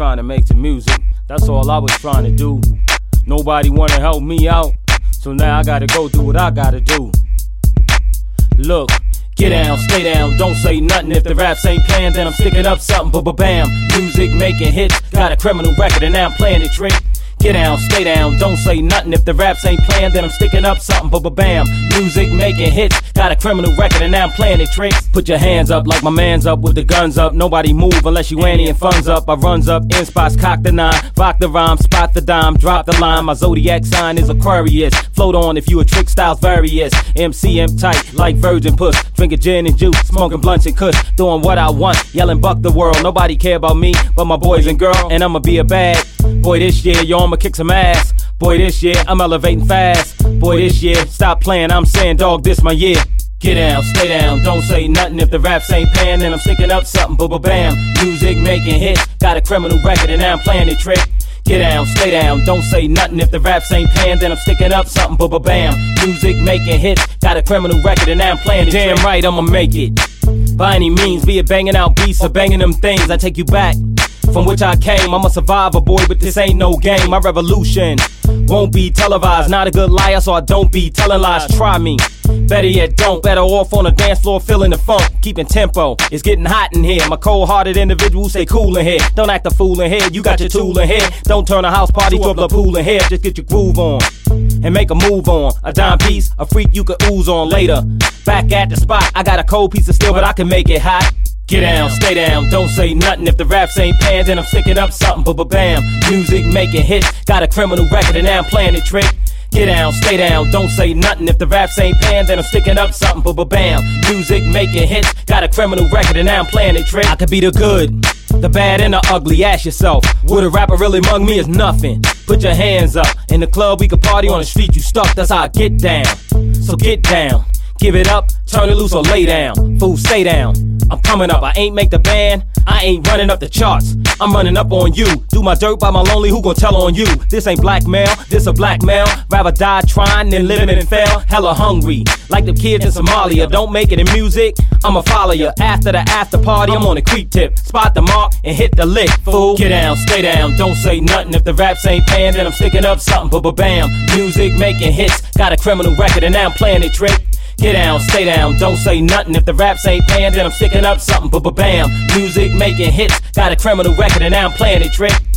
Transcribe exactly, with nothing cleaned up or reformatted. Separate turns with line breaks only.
trying to make some music. That's all I was trying to do. Nobody wanna help me out, so now I gotta go do what I gotta do. Look, get down, stay down, don't say nothing. If the raps ain't playing, then I'm sticking up something. Ba-ba-bam, music making hits, got a criminal record and now I'm playing it trick. Get down, stay down, don't say nothing. If the raps ain't playing, then I'm sticking up something. Ba-ba-bam, music making hits, got a criminal record and now I'm playing it tricks. Put your hands up like my man's up with the guns up. Nobody move unless you annie and funds up. I runs up, in spots, cock the nine, rock the rhyme, spot the dime, drop the line. My zodiac sign is Aquarius. Float on if you a trick, styles various. M C M tight like virgin puss, drinking gin and juice, smoking blunts and kush, doing what I want, yelling buck the world. Nobody care about me but my boys and girl, and I'ma be a bad boy this year. Yo, I'ma kick some ass. Boy, this year I'm elevating fast. Boy, this year stop playing. I'm saying, dog, this my year. Get down, stay down, don't say nothing. If the raps ain't paying, then I'm sticking up something. Ba-ba-bam, music making hits, got a criminal record and now I'm playing it trick. Get down, stay down, don't say nothing. If the raps ain't paying, then I'm sticking up something. Ba-ba-bam, music making hits, got a criminal record and now I'm playing it. Damn right, I'ma make it. By any means, be it banging out beats or banging them things, I take you back from which I came. I'm a survivor, boy, but this ain't no game. My revolution won't be televised. Not a good liar, so I don't be telling lies. Try me, better yet don't. Better off on the dance floor, feeling the funk, keeping tempo. It's getting hot in here. My cold-hearted individuals stay cool in here. Don't act a fool in here. You got your tool in here. Don't turn a house party to a blood pool in here. Just get your groove on and make a move on. A dime piece, a freak you could ooze on later. Back at the spot, I got a cold piece of steel, but I can make it hot. Get down, stay down, don't say nothing. If the raps ain't paying, then I'm sticking up something. Ba-ba-bam, music making hits, got a criminal record and now I'm playing it trick. Get down, stay down, don't say nothing. If the raps ain't paying, then I'm sticking up something. Ba-ba-bam, music making hits, got a criminal record and now I'm playing it trick. I could be the good, the bad and the ugly, ask yourself, would a rapper really mug me? Is nothing. Put your hands up, in the club we could party, on the street you stuck, that's how I get down. So get down, give it up, turn it loose or lay down. Fool, stay down, I'm coming up, I ain't make the band, I ain't running up the charts, I'm running up on you. Do my dirt by my lonely, who gon' tell on you? This ain't blackmail, this a blackmail. Rather die trying than living and fail. Hella hungry, like the kids in Somalia. Don't make it in music, I'ma follow ya. After the after party, I'm on a creep tip. Spot the mark and hit the lick, fool. Get down, stay down, don't say nothing. If the raps ain't paying, then I'm sticking up something. Ba-ba-bam, music making hits, got a criminal record and now I'm playing it trick. Get down, stay down, don't say nothing. If the raps ain't paying, then I'm sticking up something. Ba-ba-bam, music making hits, got a criminal record and now I'm playing it trick.